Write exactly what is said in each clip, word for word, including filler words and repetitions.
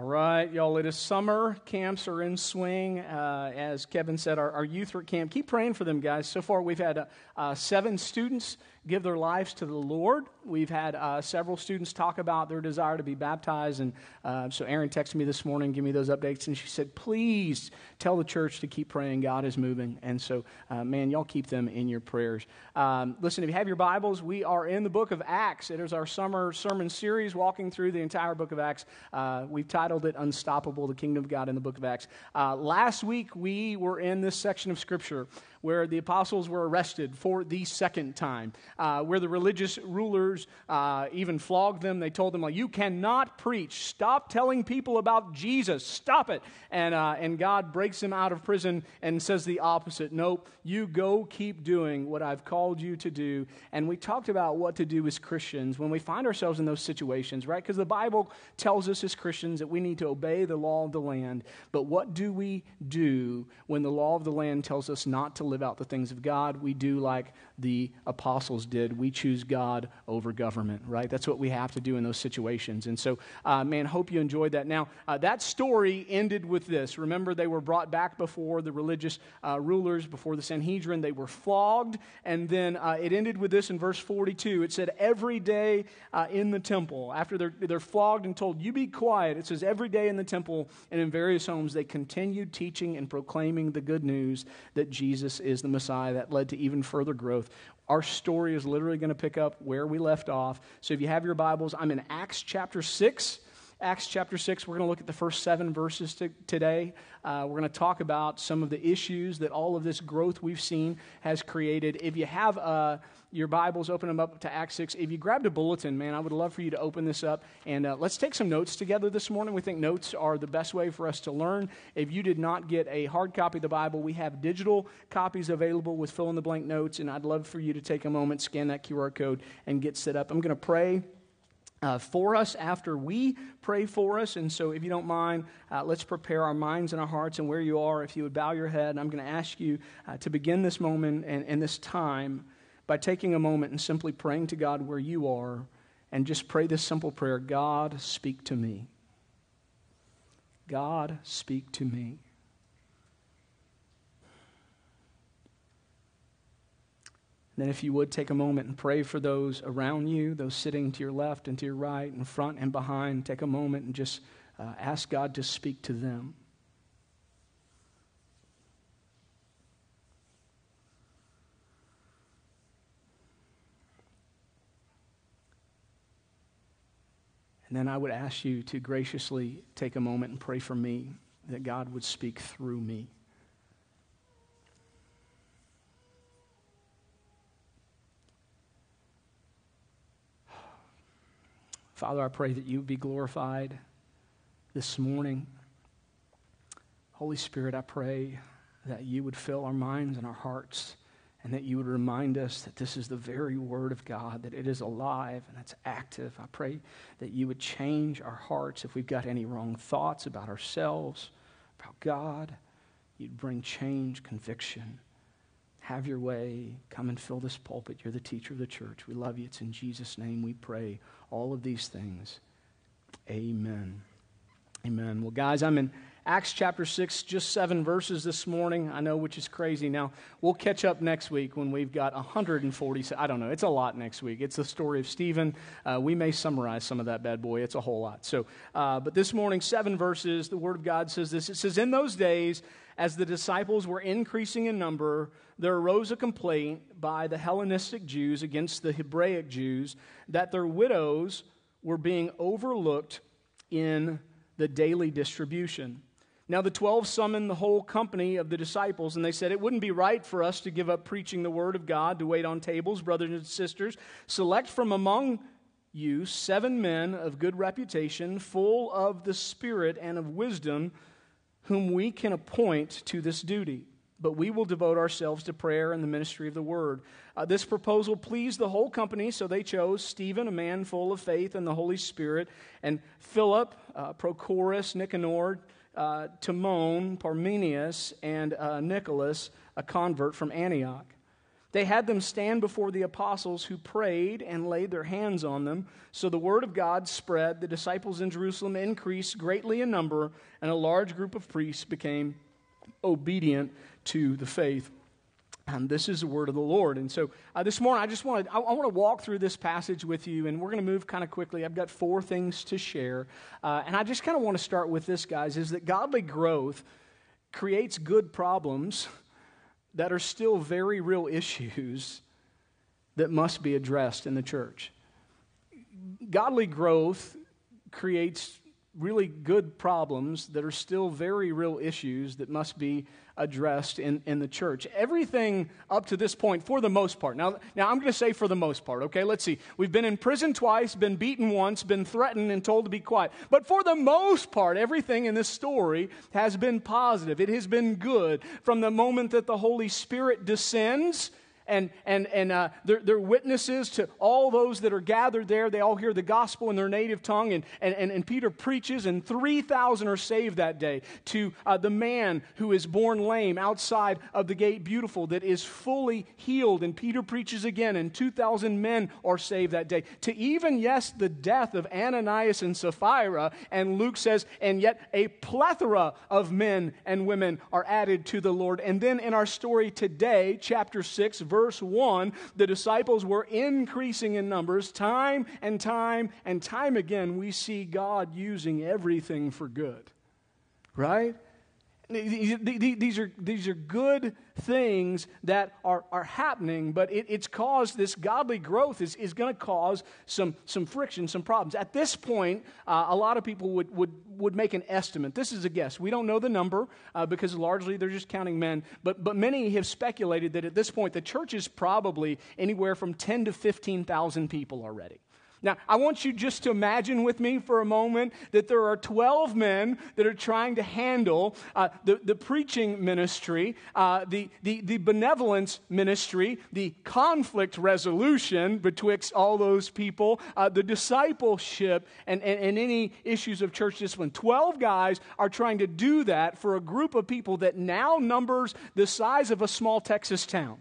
All right, y'all, it is summer. Camps are in swing. Uh, as Kevin said, our, our youth are at camp. Keep praying for them, guys. So far, we've had uh, uh, seven students give their lives to the Lord. We've had uh, several students talk about their desire to be baptized. And uh, so Erin texted me this morning, give me those updates. And she said, please tell the church to keep praying. God is moving. And so, uh, man, y'all keep them in your prayers. Um, listen, if you have your Bibles, we are in the book of Acts. It is our summer sermon series, walking through the entire book of Acts. Uh, we've titled it Unstoppable, the Kingdom of God in the book of Acts. Uh, last week, we were in this section of Scripture where the apostles were arrested for the second time, uh, where the religious rulers uh, even flogged them. They told them, like, you cannot preach. Stop telling people about Jesus. Stop it. And, uh, and God breaks them out of prison and says the opposite. Nope, you go keep doing what I've called you to do. And we talked about what to do as Christians when we find ourselves in those situations, right? Because the Bible tells us as Christians that we need to obey the law of the land. But what do we do when the law of the land tells us not to live out the things of God? We do like the apostles did. We choose God over government, right? That's what we have to do in those situations. And so, uh, man, hope you enjoyed that. Now, uh, that story ended with this. Remember, they were brought back before the religious uh, rulers, before the Sanhedrin. They were flogged, and then uh, it ended with this in verse forty-two. It said, every day uh, in the temple, after they're, they're flogged and told, you be quiet, it says, every day in the temple and in various homes, they continued teaching and proclaiming the good news that Jesus is the Messiah. That led to even further growth. Our story is literally going to pick up where we left off. So if you have your Bibles, I'm in Acts chapter six. Acts chapter six, we're going to look at the first seven verses to, today. Uh, we're going to talk about some of the issues that all of this growth we've seen has created. If you have uh, your Bibles, open them up to Acts six. If you grabbed a bulletin, man, I would love for you to open this up. And uh, let's take some notes together this morning. We think notes are the best way for us to learn. If you did not get a hard copy of the Bible, we have digital copies available with fill-in-the-blank notes. And I'd love for you to take a moment, scan that Q R code, and get set up. I'm going to pray Uh, for us after we pray for us. And so if you don't mind, uh, let's prepare our minds and our hearts. And where you are, if you would bow your head, I'm going to ask you uh, to begin this moment and, and this time by taking a moment and simply praying to God where you are, and just pray this simple prayer: God, speak to me. God, speak to me. Then if you would, take a moment and pray for those around you, those sitting to your left and to your right, in front and behind. Take a moment and just uh, ask God to speak to them. And then I would ask you to graciously take a moment and pray for me, that God would speak through me. Father, I pray that you would be glorified this morning. Holy Spirit, I pray that you would fill our minds and our hearts, and that you would remind us that this is the very Word of God, that it is alive and it's active. I pray that you would change our hearts if we've got any wrong thoughts about ourselves, about God. You'd bring change, conviction. Have your way. Come and fill this pulpit. You're the teacher of the church. We love you. It's in Jesus' name we pray all of these things. Amen. Amen. Well, guys, I'm in Acts chapter six, just seven verses this morning. I know, which is crazy. Now, we'll catch up next week when we've got one hundred forty. I don't know. It's a lot next week. It's the story of Stephen. Uh, we may summarize some of that bad boy. It's a whole lot. So, uh, but this morning, seven verses. The Word of God says this. It says, in those days, as the disciples were increasing in number, there arose a complaint by the Hellenistic Jews against the Hebraic Jews that their widows were being overlooked in the daily distribution. Now the twelve summoned the whole company of the disciples, and they said, it wouldn't be right for us to give up preaching the word of God to wait on tables, brothers and sisters. Select from among you seven men of good reputation, full of the Spirit and of wisdom, whom we can appoint to this duty. But we will devote ourselves to prayer and the ministry of the word. Uh, this proposal pleased the whole company, so they chose Stephen, a man full of faith and the Holy Spirit, and Philip, uh, Prochorus, Nicanor, uh, Timon, Parmenius, and uh, Nicholas, a convert from Antioch. They had them stand before the apostles, who prayed and laid their hands on them. So the word of God spread. The disciples in Jerusalem increased greatly in number, and a large group of priests became obedient to the faith. And this is the word of the Lord. And so uh, this morning, I just want to I, I want to walk through this passage with you, and we're going to move kind of quickly. I've got four things to share, uh, and I just kind of want to start with this, guys, is that godly growth creates good problems that are still very real issues that must be addressed in the church. Godly growth creates really good problems that are still very real issues that must be addressed in, in the church. Everything up to this point, for the most part. Now, now I'm going to say for the most part, okay? Let's see. We've been in prison twice, been beaten once, been threatened and told to be quiet. But for the most part, everything in this story has been positive. It has been good. From the moment that the Holy Spirit descends, And and and uh, they're, they're witnesses to all those that are gathered there. They all hear the gospel in their native tongue, and and, and, and Peter preaches, and three thousand are saved that day. To uh, the man who is born lame outside of the gate beautiful, that is fully healed, and Peter preaches again, and two thousand men are saved that day. To even, yes, the death of Ananias and Sapphira, and Luke says, and yet a plethora of men and women are added to the Lord. And then in our story today, chapter six, verse one, the disciples were increasing in numbers. Time and time and time again, we see God using everything for good. Right? These are, these are good things that are, are happening, but it, it's caused, this godly growth is, is going to cause some, some friction, some problems. At this point, uh, a lot of people would, would, would make an estimate. This is a guess. We don't know the number uh, because largely they're just counting men, but, but many have speculated that at this point the church is probably anywhere from ten to fifteen thousand people already. Now, I want you just to imagine with me for a moment that there are twelve men that are trying to handle uh, the, the preaching ministry, uh, the, the, the benevolence ministry, the conflict resolution betwixt all those people, uh, the discipleship, and, and, and any issues of church discipline. twelve guys are trying to do that for a group of people that now numbers the size of a small Texas town.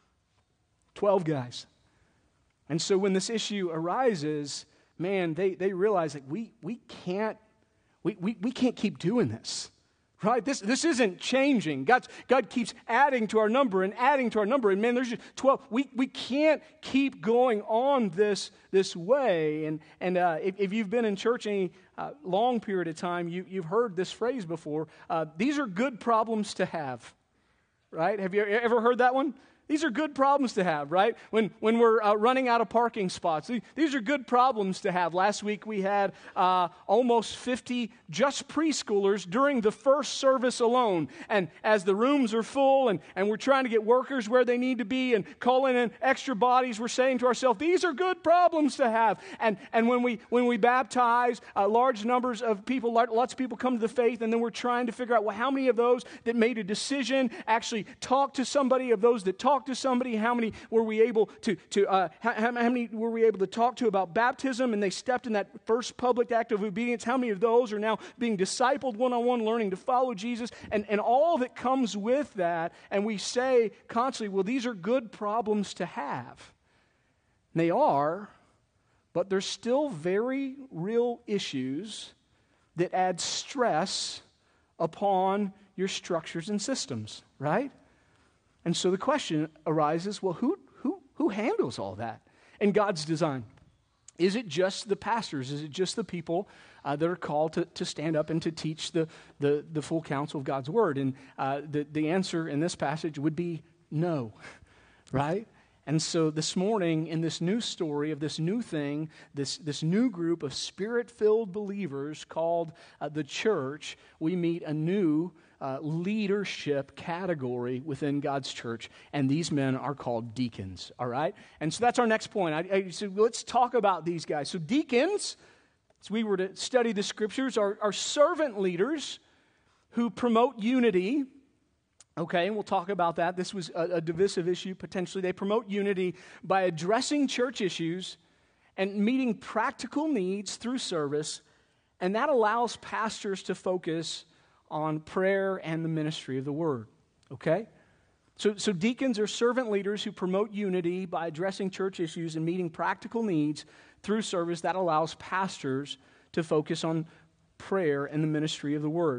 twelve guys. And so when this issue arises, man, they, they realize that we we can't we, we, we can't keep doing this. Right? This this isn't changing. God's, God keeps adding to our number and adding to our number. And man, there's just twelve. We we can't keep going on this this way. And and uh, if, if you've been in church any uh, long period of time, you you've heard this phrase before. Uh, these are good problems to have. Right? Have you ever heard that one? These are good problems to have, right? When when we're uh, running out of parking spots. These are good problems to have. Last week we had uh, almost fifty just preschoolers during the first service alone. And as the rooms are full and, and we're trying to get workers where they need to be and calling in extra bodies, we're saying to ourselves, these are good problems to have. And and when we when we baptize, uh, large numbers of people, lots of people come to the faith, and then we're trying to figure out, well, how many of those that made a decision actually talked to somebody, of those that talked to somebody, how many were we able to, to uh, how, how many were we able to talk to about baptism, and they stepped in that first public act of obedience? How many of those are now being discipled one-on-one, learning to follow Jesus, and, and all that comes with that? And we say constantly, well, these are good problems to have. And they are, but there's still very real issues that add stress upon your structures and systems, right? And so the question arises, well, who who who handles all that in God's design? Is it just the pastors? Is it just the people uh, that are called to, to stand up and to teach the, the, the full counsel of God's word? And uh, the, the answer in this passage would be no, right? And so this morning, in this new story of this new thing, this, this new group of spirit-filled believers called uh, the church, we meet a new uh, leadership category within God's church, and these men are called deacons, all right? And so that's our next point. I, I said, let's talk about these guys. So deacons, as we were to study the scriptures, are, are servant leaders who promote unity. Okay, and we'll talk about that. This was a, a divisive issue, potentially. They promote unity by addressing church issues and meeting practical needs through service, and that allows pastors to focus on prayer and the ministry of the word. Okay? So, so deacons are servant leaders who promote unity by addressing church issues and meeting practical needs through service that allows pastors to focus on prayer and the ministry of the word.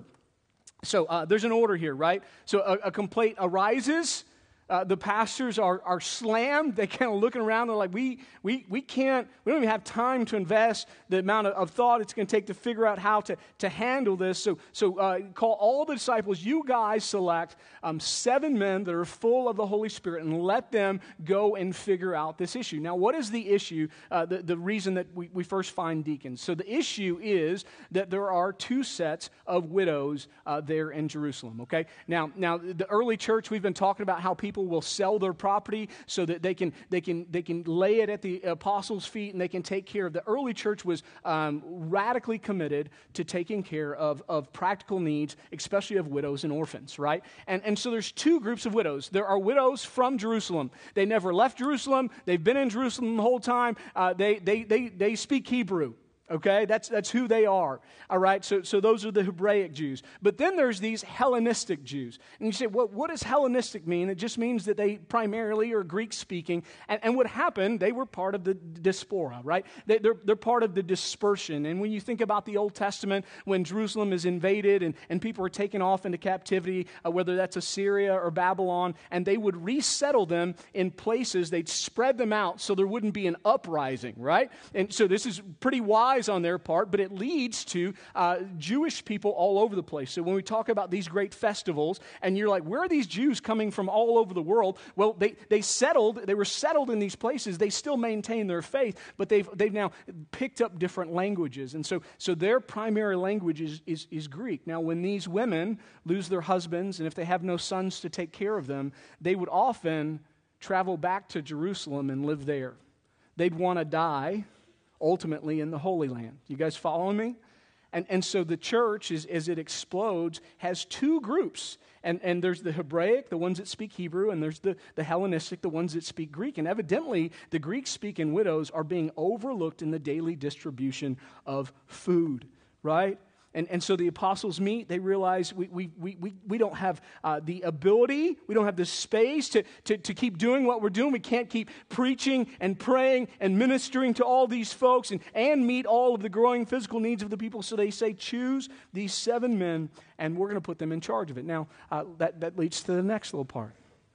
So uh, there's an order here, right? So a, a complaint arises. Uh, the pastors are are slammed. They kind of looking around. They're like, we we we can't. We don't even have time to invest the amount of, of thought it's going to take to figure out how to to handle this. So so uh, call all the disciples. You guys select um, seven men that are full of the Holy Spirit and let them go and figure out this issue. Now, what is the issue? Uh, the the reason that we we first find deacons. So the issue is that there are two sets of widows uh, there in Jerusalem. Okay. Now now the early church, we've been talking about how people will sell their property so that they can they can they can lay it at the apostles' feet and they can take care of. The early church was um, radically committed to taking care of, of practical needs, especially of widows and orphans, right? And and so there's two groups of widows. There are widows from Jerusalem. They never left Jerusalem. They've been in Jerusalem the whole time. Uh, they they they they speak Hebrew. Okay, that's that's who they are. All right, so so those are the Hebraic Jews. But then there's these Hellenistic Jews. And you say, well, what does Hellenistic mean? It just means that they primarily are Greek-speaking. And, and what happened, they were part of the diaspora, right? They, they're, they're part of the dispersion. And when you think about the Old Testament, when Jerusalem is invaded and, and people are taken off into captivity, uh, whether that's Assyria or Babylon, and they would resettle them in places, they'd spread them out so there wouldn't be an uprising, right? And so this is pretty wise on their part, but it leads to uh, Jewish people all over the place. So when we talk about these great festivals, and you're like, where are these Jews coming from all over the world? Well, they they settled, they were settled in these places. They still maintain their faith, but they've they've now picked up different languages. And so so their primary language is, is, is Greek. Now, when these women lose their husbands, and if they have no sons to take care of them, they would often travel back to Jerusalem and live there. They'd want to die ultimately in the Holy Land. You guys following me? And and so the church, is, as it explodes, has two groups. And, and there's the Hebraic, the ones that speak Hebrew, and there's the, the Hellenistic, the ones that speak Greek. And evidently, the Greek-speaking widows are being overlooked in the daily distribution of food, right? And, and so the apostles meet. They realize we we we we, we don't have uh, the ability, we don't have the space to, to, to keep doing what we're doing. We can't keep preaching and praying and ministering to all these folks and, and meet all of the growing physical needs of the people. So they say, choose these seven men, and we're going to put them in charge of it. Now, uh, that, that leads to the next little part.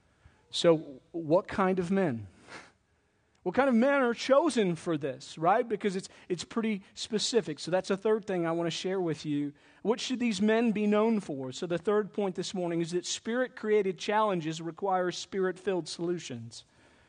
So what kind of men? What kind of men are chosen for this, right? Because it's it's pretty specific. So that's a third thing I want to share with you. What should these men be known for? So the third point this morning is that Spirit-created challenges require Spirit-filled solutions.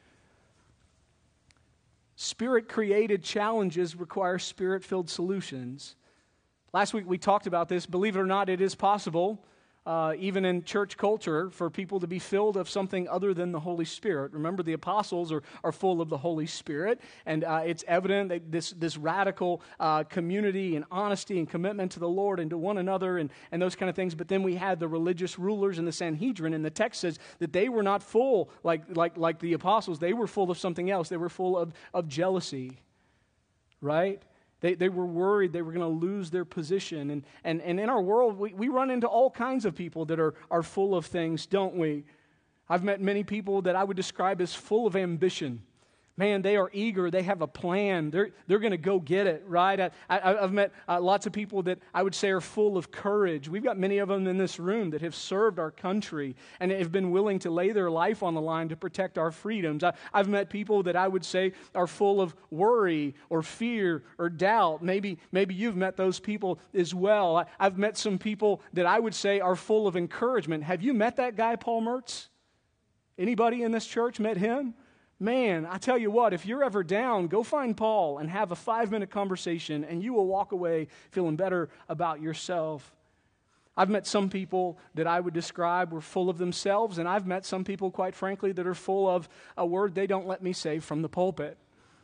Spirit-created challenges require Spirit-filled solutions. Last week we talked about this. Believe it or not, it is possible, Uh, even in church culture, for people to be filled of something other than the Holy Spirit. Remember, the apostles are, are full of the Holy Spirit, and uh, it's evident that this, this radical uh, community and honesty and commitment to the Lord and to one another and, and those kind of things. But then we had the religious rulers in the Sanhedrin, and the text says that they were not full like, like, like the apostles. They were full of something else. They were full of, of jealousy, right? They they were worried they were going to lose their position. And, and, and in our world, we, we run into all kinds of people that are, are full of things, don't we? I've met many people that I would describe as full of ambition. Man, they are eager. They have a plan. They're, they're going to go get it, right? I, I, I've met uh, lots of people that I would say are full of courage. We've got many of them in this room that have served our country and have been willing to lay their life on the line to protect our freedoms. I, I've met people that I would say are full of worry or fear or doubt. Maybe, maybe you've met those people as well. I, I've met some people that I would say are full of encouragement. Have you met that guy, Paul Mertz? Anybody in this church met him? Man, I tell you what, if you're ever down, go find Paul and have a five-minute conversation, and you will walk away feeling better about yourself. I've met some people that I would describe were full of themselves, and I've met some people, quite frankly, that are full of a word they don't let me say from the pulpit.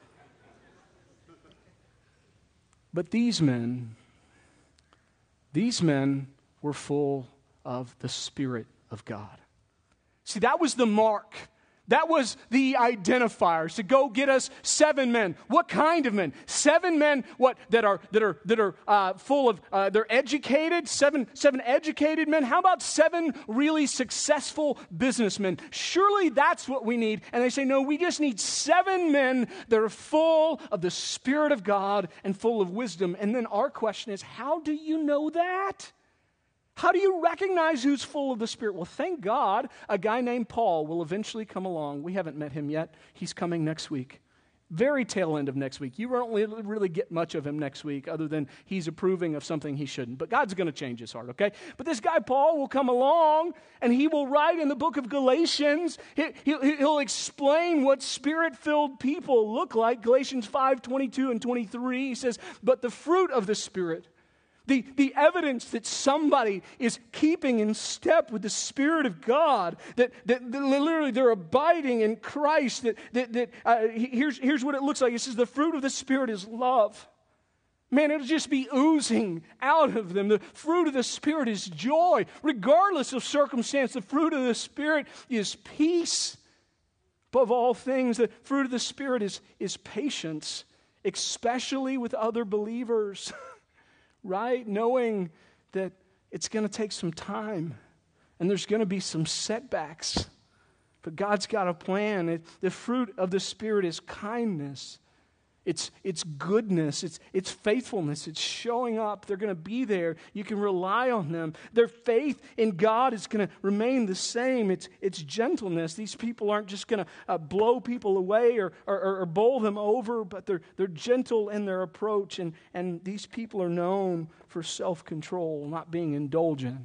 But these men, these men were full of the Spirit of God. See, that was the mark That was the identifiers to go get us seven men. What kind of men? Seven men. What that are that are that are uh, full of? Uh, they're educated. Seven seven educated men. How about seven really successful businessmen? Surely that's what we need. And they say, no, we just need seven men that are full of the Spirit of God and full of wisdom. And then our question is, how do you know that? How do you recognize who's full of the Spirit? Well, thank God, a guy named Paul will eventually come along. We haven't met him yet. He's coming next week. Very tail end of next week. You won't really get much of him next week other than he's approving of something he shouldn't. But God's going to change his heart, okay? But this guy Paul will come along and he will write in the book of Galatians. He, he, he'll explain what Spirit-filled people look like. Galatians five, twenty-two and twenty-three, he says, but the fruit of the Spirit, The, the evidence that somebody is keeping in step with the Spirit of God, that, that, that literally they're abiding in Christ, that, that, that uh, here's, here's what it looks like. It says the fruit of the Spirit is love. Man, it'll just be oozing out of them. The fruit of the Spirit is joy. Regardless of circumstance, the fruit of the Spirit is peace. Above all things, the fruit of the Spirit is, is patience, especially with other believers. Right? Knowing that it's going to take some time and there's going to be some setbacks. But God's got a plan. It, the fruit of the Spirit is kindness. It's, it's goodness. It's, it's faithfulness. It's showing up. They're going to be there. You can rely on them. Their faith in God is going to remain the same. It's, it's gentleness. These people aren't just going to uh, blow people away or, or, or bowl them over, but they're, they're gentle in their approach. And, and these people are known for self-control, not being indulgent.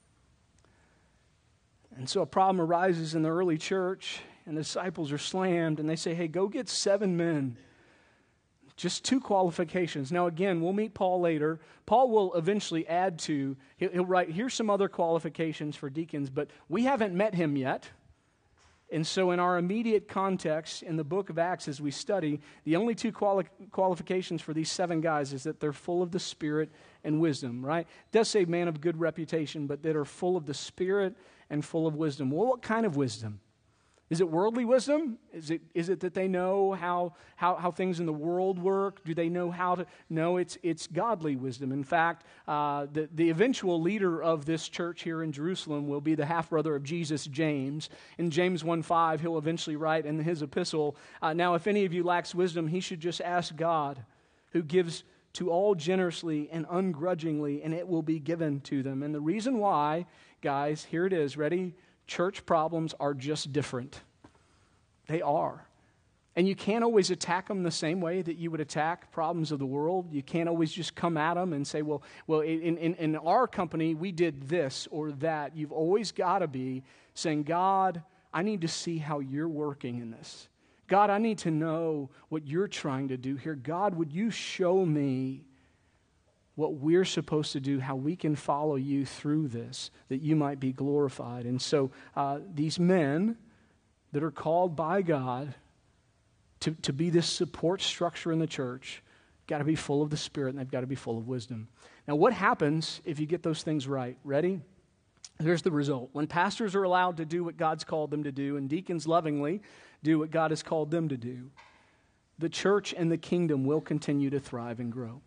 And so a problem arises in the early church, and the disciples are slammed, and they say, hey, go get seven men. Just two qualifications. Now, again, we'll meet Paul later. Paul will eventually add to, he'll, he'll write, here's some other qualifications for deacons, but we haven't met him yet. And so in our immediate context, in the book of Acts as we study, the only two quali- qualifications for these seven guys is that they're full of the Spirit and wisdom, right? It does say man of good reputation, but that are full of the Spirit and full of wisdom. Well, what kind of wisdom? Is it worldly wisdom? Is it is it that they know how, how, how things in the world work? Do they know how to? No, it's it's godly wisdom. In fact, uh, the, the eventual leader of this church here in Jerusalem will be the half-brother of Jesus, James. In James one five, he'll eventually write in his epistle, uh, now if any of you lacks wisdom, he should just ask God, who gives to all generously and ungrudgingly, and it will be given to them. And the reason why, guys, here it is, ready? Church problems are just different. They are. And you can't always attack them the same way that you would attack problems of the world. You can't always just come at them and say, well, well, in, in, in our company, we did this or that. You've always got to be saying, God, I need to see how you're working in this. God, I need to know what you're trying to do here. God, would you show me what we're supposed to do, how we can follow you through this, that you might be glorified. And so uh, these men that are called by God to, to be this support structure in the church, got to be full of the Spirit, and they've got to be full of wisdom. Now, what happens if you get those things right? Ready? Here's the result. When pastors are allowed to do what God's called them to do, and deacons lovingly do what God has called them to do, the church and the kingdom will continue to thrive and grow.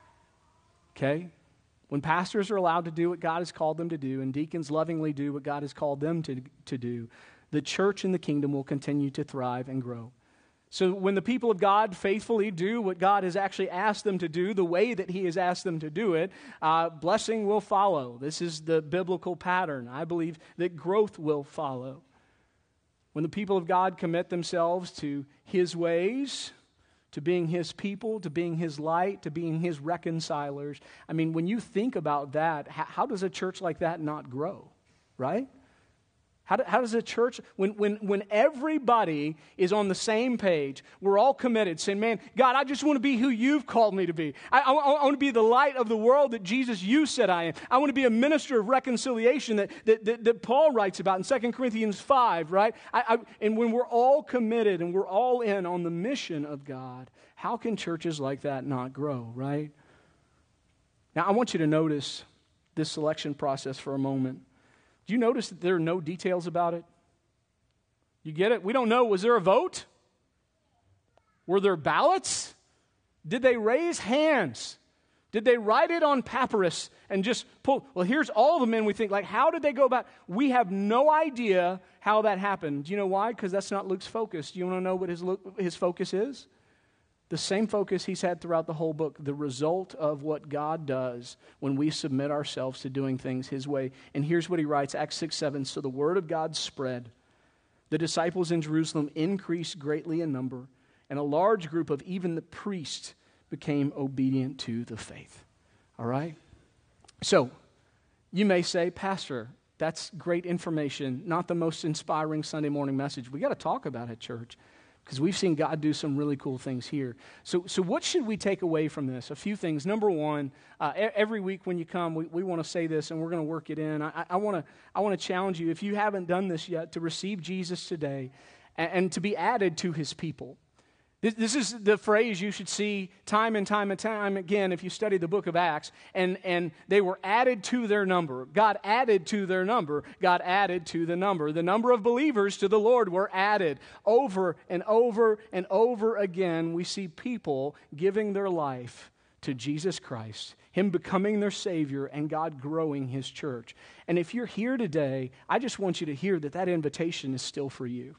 Okay? When pastors are allowed to do what God has called them to do, and deacons lovingly do what God has called them to, to do, the church and the kingdom will continue to thrive and grow. So when the people of God faithfully do what God has actually asked them to do, the way that He has asked them to do it, uh, blessing will follow. This is the biblical pattern. I believe that growth will follow. When the people of God commit themselves to His ways, to being His people, to being His light, to being His reconcilers. I mean, when you think about that, how, how does a church like that not grow, right? How, do, how does a church, when, when, when everybody is on the same page, we're all committed, saying, man, God, I just want to be who you've called me to be. I, I, I want to be the light of the world that Jesus, you said I am. I want to be a minister of reconciliation that, that, that, that Paul writes about in Second Corinthians five, right? I, I, and when we're all committed and we're all in on the mission of God, how can churches like that not grow, right? Now, I want you to notice this selection process for a moment. Do you notice that there are no details about it? You get it? We don't know. Was there a vote? Were there ballots? Did they raise hands? Did they write it on papyrus and just pull? Well, here's all the men we think, like, how did they go about? We have no idea how that happened. Do you know why? Because that's not Luke's focus. Do you want to know what his, his focus is? The same focus he's had throughout the whole book, the result of what God does when we submit ourselves to doing things his way. And here's what he writes, Acts six seven. So the word of God spread. The disciples in Jerusalem increased greatly in number, and a large group of even the priests became obedient to the faith. All right? So, you may say, Pastor, that's great information, not the most inspiring Sunday morning message. We got to talk about it, church, because we've seen God do some really cool things here. So, so what should we take away from this? A few things. Number one, uh, every week when you come, we, we want to say this, and we're going to work it in. I, I want to I want to challenge you, if you haven't done this yet, to receive Jesus today and, and to be added to his people. This, this is the phrase you should see time and time and time again if you study the book of Acts. And, and they were added to their number. God added to their number. God added to the number. The number of believers to the Lord were added. Over and over and over again, we see people giving their life to Jesus Christ, him becoming their Savior, and God growing his church. And if you're here today, I just want you to hear that that invitation is still for you.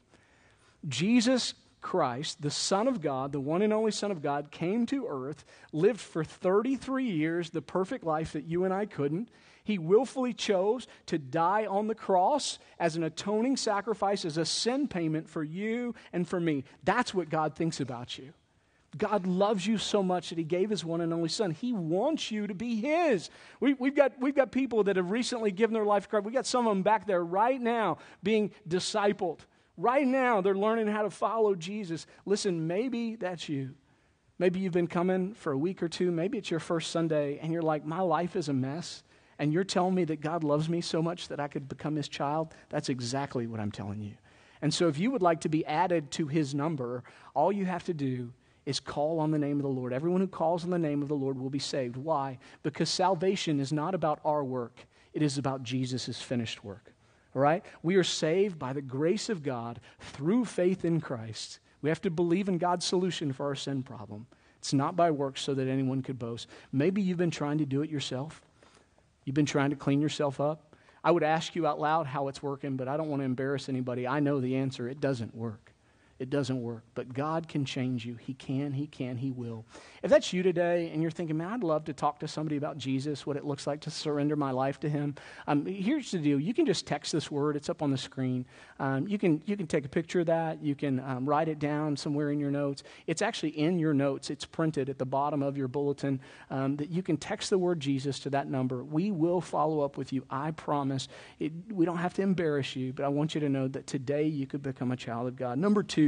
Jesus Christ, the Son of God, the one and only Son of God, came to earth, lived for thirty-three years, the perfect life that you and I couldn't. He willfully chose to die on the cross as an atoning sacrifice, as a sin payment for you and for me. That's what God thinks about you. God loves you so much that he gave his one and only Son. He wants you to be his. We, we've got, we've got people that have recently given their life to Christ. We've got some of them back there right now being discipled. Right now, they're learning how to follow Jesus. Listen, maybe that's you. Maybe you've been coming for a week or two. Maybe it's your first Sunday, and you're like, my life is a mess, and you're telling me that God loves me so much that I could become his child. That's exactly what I'm telling you. And so if you would like to be added to his number, all you have to do is call on the name of the Lord. Everyone who calls on the name of the Lord will be saved. Why? Because salvation is not about our work. It is about Jesus' finished work. All right? We are saved by the grace of God through faith in Christ. We have to believe in God's solution for our sin problem. It's not by works so that anyone could boast. Maybe you've been trying to do it yourself. You've been trying to clean yourself up. I would ask you out loud how it's working, but I don't want to embarrass anybody. I know the answer. It doesn't work. It doesn't work. But God can change you. He can, he can, he will. If that's you today and you're thinking, man, I'd love to talk to somebody about Jesus, what it looks like to surrender my life to him. Um, here's the deal. You can just text this word. It's up on the screen. Um, you can you can take a picture of that. You can um, write it down somewhere in your notes. It's actually in your notes. It's printed at the bottom of your bulletin um, that you can text the word Jesus to that number. We will follow up with you. I promise. It, we don't have to embarrass you, but I want you to know that today you could become a child of God. Number two,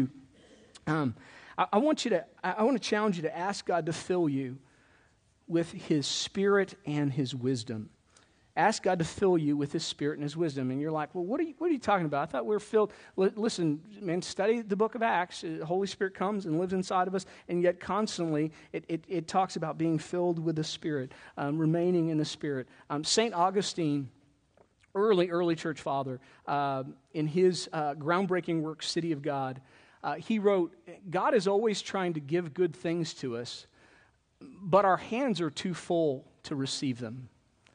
Um, I, I want you to, I want to challenge you to ask God to fill you with his Spirit and his wisdom. Ask God to fill you with his Spirit and his wisdom. And you're like, well, what are you, what are you talking about? I thought we were filled. L- listen, man, study the book of Acts. The Holy Spirit comes and lives inside of us, and yet constantly it, it, it talks about being filled with the Spirit, um, remaining in the Spirit. Um, Saint Augustine, early, early church father, uh, in his uh, groundbreaking work, City of God, Uh, he wrote, God is always trying to give good things to us, but our hands are too full to receive them.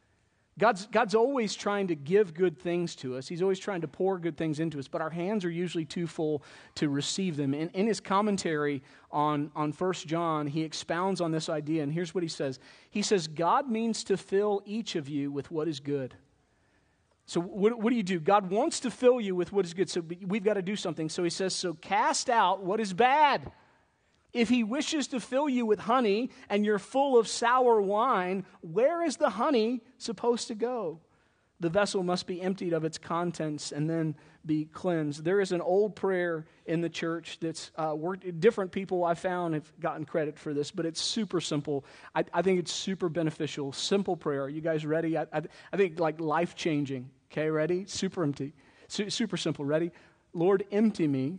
God's, God's always trying to give good things to us. He's always trying to pour good things into us, but our hands are usually too full to receive them. In, in his commentary on, on First John, he expounds on this idea, and here's what he says. He says, God means to fill each of you with what is good. So what, what do you do? God wants to fill you with what is good, so we've got to do something. So he says, so cast out what is bad. If he wishes to fill you with honey and you're full of sour wine, where is the honey supposed to go? The vessel must be emptied of its contents and then be cleansed. There is an old prayer in the church that's uh, worked. Different people I found have gotten credit for this, but it's super simple. I, I think it's super beneficial. Simple prayer. Are you guys ready? I, I, I think like life-changing. Okay, ready? Super empty. Su- super simple. Ready? Lord, empty me.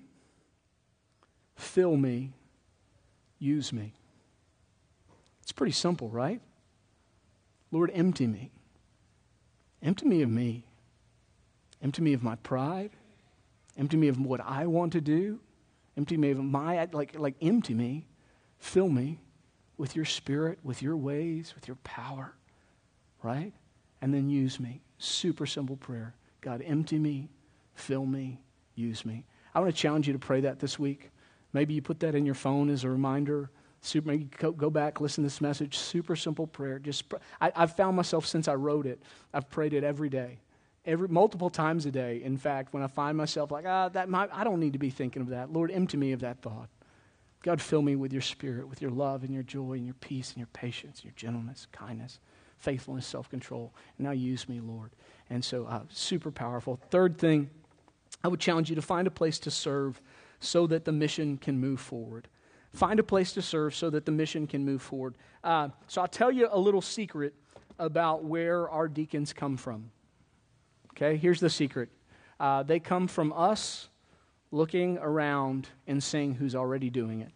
Fill me. Use me. It's pretty simple, right? Lord, empty me. Empty me of me. Empty me of my pride. Empty me of what I want to do. Empty me of my, like, like empty me. Fill me with your Spirit, with your ways, with your power, right? And then use me. Super simple prayer. God, empty me, fill me, use me. I want to challenge you to pray that this week. Maybe you put that in your phone as a reminder. Super, maybe go, go back, listen to this message. Super simple prayer. Just pr- I, I've found myself since I wrote it, I've prayed it every day, every multiple times a day. In fact, when I find myself like, ah, that might, I don't need to be thinking of that. Lord, empty me of that thought. God, fill me with your Spirit, with your love and your joy and your peace and your patience, your gentleness, kindness, faithfulness, self-control. And now use me, Lord. And so uh, super powerful. Third thing, I would challenge you to find a place to serve so that the mission can move forward. Find a place to serve so that the mission can move forward. Uh, so I'll tell you a little secret about where our deacons come from. Okay, here's the secret. Uh, they come from us looking around and seeing who's already doing it.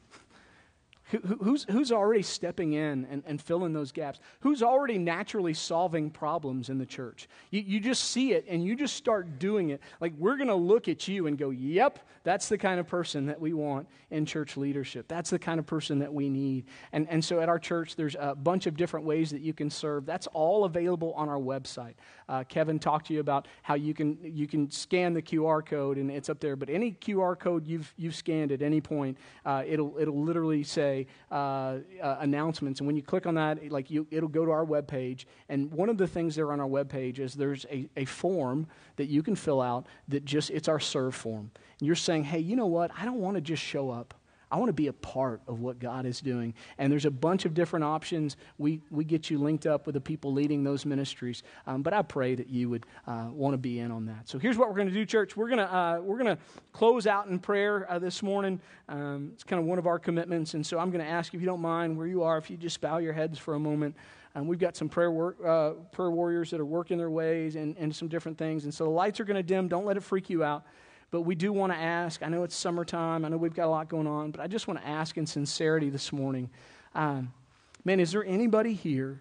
Who, who's, who's already stepping in and, and filling those gaps? Who's already naturally solving problems in the church? You, you just see it and you just start doing it. Like, we're going to look at you and go, yep, that's the kind of person that we want in church leadership. That's the kind of person that we need. And, and so at our church, there's a bunch of different ways that you can serve. That's all available on our website. Uh, Kevin talked to you about how you can you can scan the Q R code and it's up there. But any Q R code you've you've scanned at any point, uh, it'll it'll literally say uh, uh, announcements. And when you click on that, like you, it'll go to our webpage. And one of the things there on our webpage is there's a, a form that you can fill out that just it's our serve form. And you're saying, hey, you know what? I don't want to just show up. I want to be a part of what God is doing. And there's a bunch of different options. We we get you linked up with the people leading those ministries. Um, but I pray that you would uh, want to be in on that. So here's what we're going to do, church. We're going to uh, we're going to close out in prayer uh, this morning. Um, it's kind of one of our commitments. And so I'm going to ask, if you don't mind, where you are, if you just bow your heads for a moment. Um, we've got some prayer work, uh, prayer warriors that are working their ways and, and some different things. And so the lights are going to dim. Don't let it freak you out. But we do want to ask, I know it's summertime, I know we've got a lot going on, but I just want to ask in sincerity this morning, um, man, is there anybody here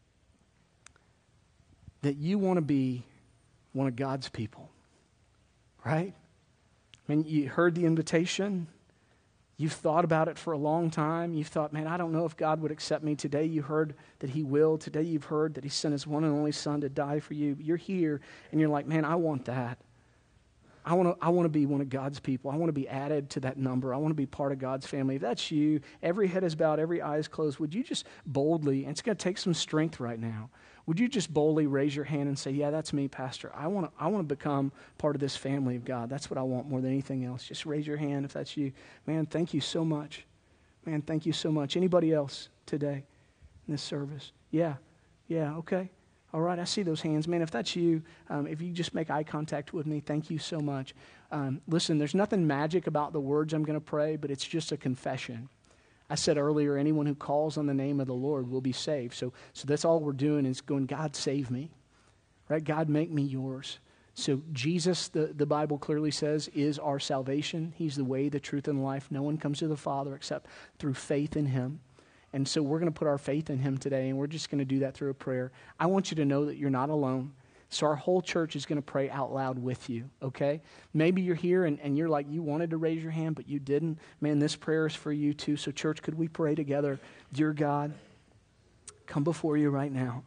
that you want to be one of God's people, right? I mean, you heard the invitation, you've thought about it for a long time, you've thought, man, I don't know if God would accept me. Today you heard that he will, today you've heard that he sent his one and only son to die for you. You're here and you're like, man, I want that. I want to I want to be one of God's people. I want to be added to that number. I want to be part of God's family. If that's you, every head is bowed, every eye is closed, would you just boldly, and it's going to take some strength right now, would you just boldly raise your hand and say, yeah, that's me, Pastor. I want to I want to become part of this family of God. That's what I want more than anything else. Just raise your hand if that's you. Man, thank you so much. Man, thank you so much. Anybody else today in this service? Yeah, yeah, okay. All right, I see those hands. Man, if that's you, um, if you just make eye contact with me, thank you so much. Um, listen, there's nothing magic about the words I'm going to pray, but it's just a confession. I said earlier, anyone who calls on the name of the Lord will be saved. So, so that's all we're doing is going, God, save me. Right? God, make me yours. So Jesus, the, the Bible clearly says, is our salvation. He's the way, the truth, and the life. No one comes to the Father except through faith in him. And so we're going to put our faith in him today, and we're just going to do that through a prayer. I want you to know that you're not alone. So our whole church is going to pray out loud with you, okay? Maybe you're here and, and you're like, you wanted to raise your hand, but you didn't. Man, this prayer is for you too. So church, could we pray together? Dear God, come before you right now.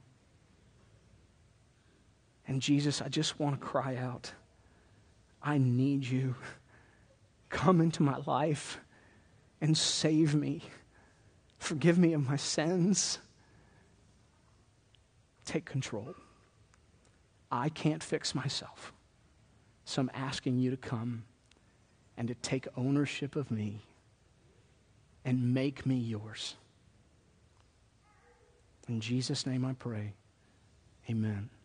And Jesus, I just want to cry out. I need you. Come into my life and save me. Forgive me of my sins. Take control. I can't fix myself. So I'm asking you to come and to take ownership of me and make me yours. In Jesus' name I pray. Amen.